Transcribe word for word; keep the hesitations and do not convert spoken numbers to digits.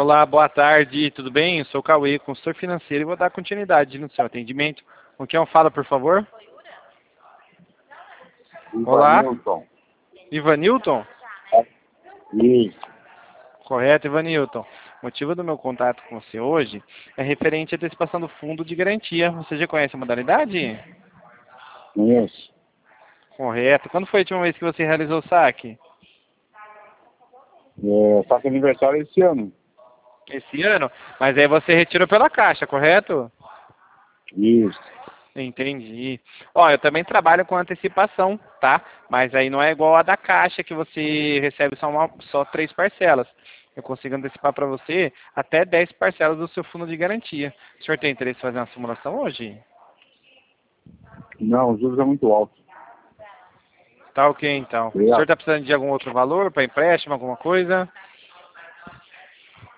Olá, boa tarde, tudo bem? Eu sou o Cauê, consultor financeiro, e vou dar continuidade no seu atendimento. Com quem eu falo, por favor? Olá, Ivanilton. Ivanilton? Isso. Correto, Ivanilton. O motivo do meu contato com você hoje é referente à antecipação do fundo de garantia. Você já conhece a modalidade? Isso. Correto. Quando foi a última vez que você realizou o saque? É, faço aniversário esse ano. Esse ano? Mas aí você retirou pela Caixa, correto? Isso. Entendi. Ó, eu também trabalho com antecipação, tá? Mas aí não é igual a da Caixa, que você recebe só, uma, só três parcelas. Eu consigo antecipar para você até dez parcelas do seu fundo de garantia. O senhor tem interesse em fazer uma simulação hoje? Não, os juros é muito alto. Tá ok, então. O senhor Obrigado. está precisando de algum outro valor para empréstimo, alguma coisa?